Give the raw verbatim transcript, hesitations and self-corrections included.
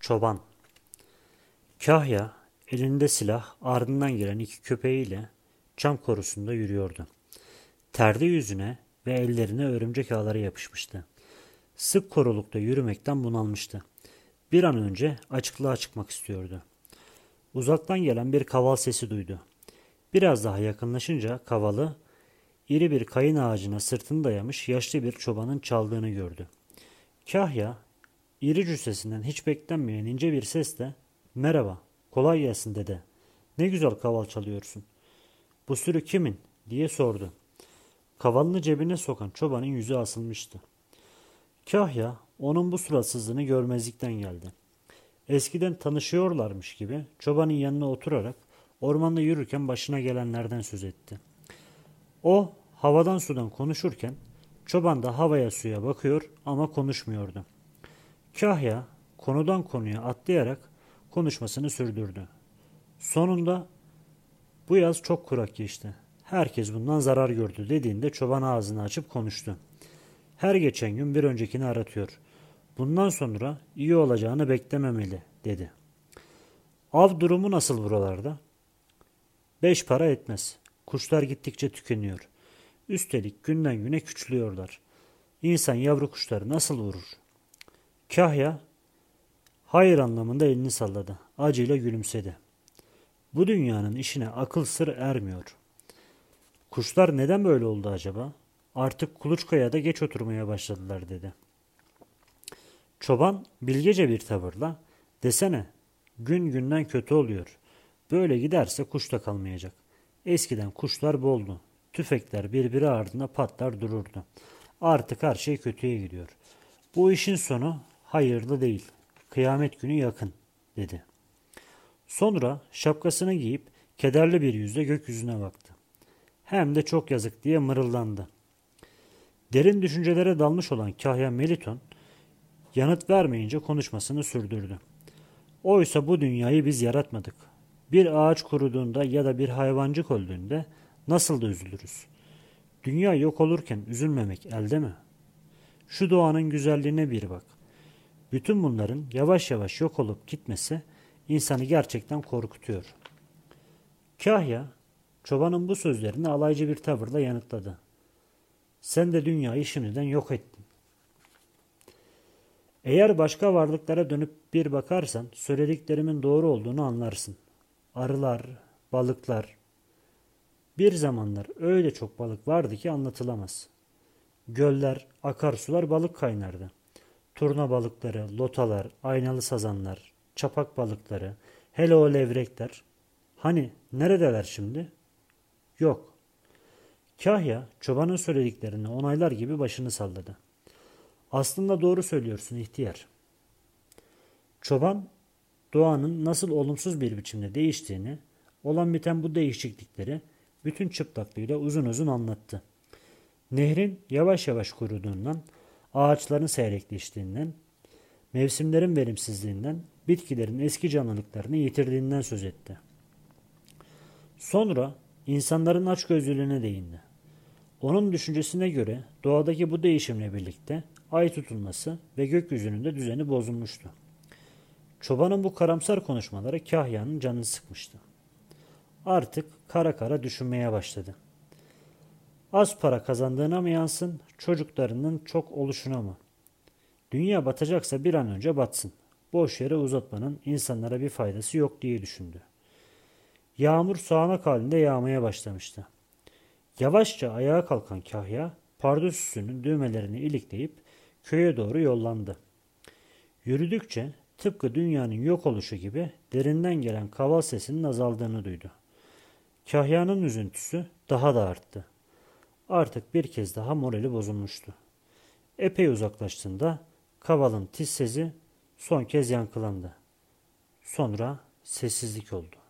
Çoban. Kahya elinde silah, ardından gelen iki köpeğiyle çam korusunda yürüyordu. Terli yüzüne ve ellerine örümcek ağları yapışmıştı. Sık korulukta yürümekten bunalmıştı. Bir an önce açıklığa çıkmak istiyordu. Uzaktan gelen bir kaval sesi duydu. Biraz daha yakınlaşınca kavalı, iri bir kayın ağacına sırtını dayamış yaşlı bir çobanın çaldığını gördü. Kahya, iri cüssesinden hiç beklenmeyen ince bir sesle "Merhaba, kolay gelsin dede. Ne güzel kaval çalıyorsun. Bu sürü kimin?" diye sordu. Kavalını cebine sokan çobanın yüzü asılmıştı. Kahya, onun bu suratsızlığını görmezlikten geldi. Eskiden tanışıyorlarmış gibi çobanın yanına oturarak ormanda yürürken başına gelenlerden söz etti. O, havadan sudan konuşurken çoban da havaya suya bakıyor ama konuşmuyordu. Kahya, konudan konuya atlayarak konuşmasını sürdürdü. Sonunda "Bu yaz çok kurak geçti. Herkes bundan zarar gördü" dediğinde çoban ağzını açıp konuştu. "Her geçen gün bir öncekini aratıyor. Bundan sonra iyi olacağını beklememeli" dedi. "Av durumu nasıl buralarda?" "Beş para etmez. Kuşlar gittikçe tükeniyor. Üstelik günden güne küçülüyorlar. İnsan yavru kuşları nasıl vurur?" Kahya hayır anlamında elini salladı. Acıyla gülümsedi. "Bu dünyanın işine akıl sır ermiyor. Kuşlar neden böyle oldu acaba? Artık kuluçkaya da geç oturmaya başladılar" dedi. Çoban bilgece bir tavırla "Desene, gün günden kötü oluyor. Böyle giderse kuş da kalmayacak. Eskiden kuşlar boldu. Tüfekler birbiri ardına patlar dururdu. Artık her şey kötüye gidiyor. Bu işin sonu hayırlı değil. Kıyamet günü yakın" dedi. Sonra şapkasını giyip kederli bir yüzle gökyüzüne baktı. Hem de çok yazık diye mırıldandı. Derin düşüncelere dalmış olan Kahya Meliton yanıt vermeyince konuşmasını sürdürdü. "Oysa bu dünyayı biz yaratmadık. Bir ağaç kuruduğunda ya da bir hayvancık öldüğünde nasıl da üzülürüz. Dünya yok olurken üzülmemek elde mi? Şu doğanın güzelliğine bir bak. Bütün bunların yavaş yavaş yok olup gitmesi insanı gerçekten korkutuyor." Kahya, çobanın bu sözlerini alaycı bir tavırla yanıtladı. "Sen de dünyayı şimdiden yok ettin. Eğer başka varlıklara dönüp bir bakarsan söylediklerimin doğru olduğunu anlarsın. Arılar, balıklar. Bir zamanlar öyle çok balık vardı ki anlatılamaz. Göller, akarsular balık kaynardı. Turna balıkları, lotalar, aynalı sazanlar, çapak balıkları, hele o levrekler. Hani neredeler şimdi? Yok." Kahya çobanın söylediklerini onaylar gibi başını salladı. "Aslında doğru söylüyorsun ihtiyar." Çoban doğanın nasıl olumsuz bir biçimde değiştiğini, olan biten bu değişiklikleri bütün çıplaklığıyla uzun uzun anlattı. Nehrin yavaş yavaş kuruduğundan, ağaçların seyrekleştiğinden, mevsimlerin verimsizliğinden, bitkilerin eski canlılıklarını yitirdiğinden söz etti. Sonra insanların açgözlülüğüne değindi. Onun düşüncesine göre doğadaki bu değişimle birlikte ay tutulması ve gökyüzünün de düzeni bozulmuştu. Çobanın bu karamsar konuşmaları Kahya'nın canını sıkmıştı. Artık kara kara düşünmeye başladı. Az para kazandığına mı yansın, çocuklarının çok oluşuna mı? Dünya batacaksa bir an önce batsın. Boş yere uzatmanın insanlara bir faydası yok diye düşündü. Yağmur sağanak halinde yağmaya başlamıştı. Yavaşça ayağa kalkan Kahya, pardösüsünün düğmelerini ilikleyip köye doğru yollandı. Yürüdükçe tıpkı dünyanın yok oluşu gibi derinden gelen kaval sesinin azaldığını duydu. Kahya'nın üzüntüsü daha da arttı. Artık bir kez daha morali bozulmuştu. Epey uzaklaştığında kavalın tiz sesi son kez yankılandı. Sonra sessizlik oldu.